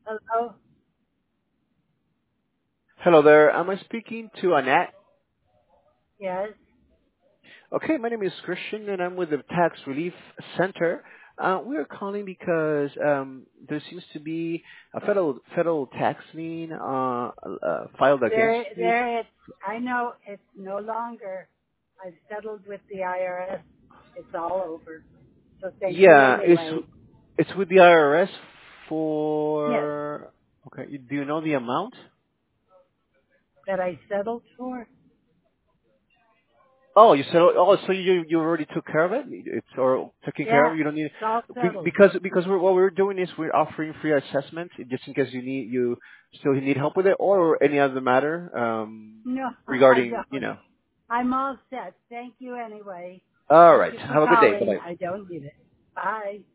Hello? Hello there. Am I speaking to Annette? Yes. Okay, my name is Christian, and I'm with the Tax Relief Center. We are calling because there seems to be a federal tax lien filed against you. I know it's no longer. I've settled with the IRS. It's all over. So thank you Yeah, anyway. it's with the IRS Yes, for. Okay, do you know the amount? that I settled for. Oh, you said, oh, so you already took care of it? It's or taken care Yeah, of. You don't need it's all settled. because what we're doing is we're offering free assessments just in case you still need help with it or any other matter No, I regarding don't. I'm all set. Thank you anyway. All Thank right. you for Have a good day. Bye calling. bye. I don't need it. Bye.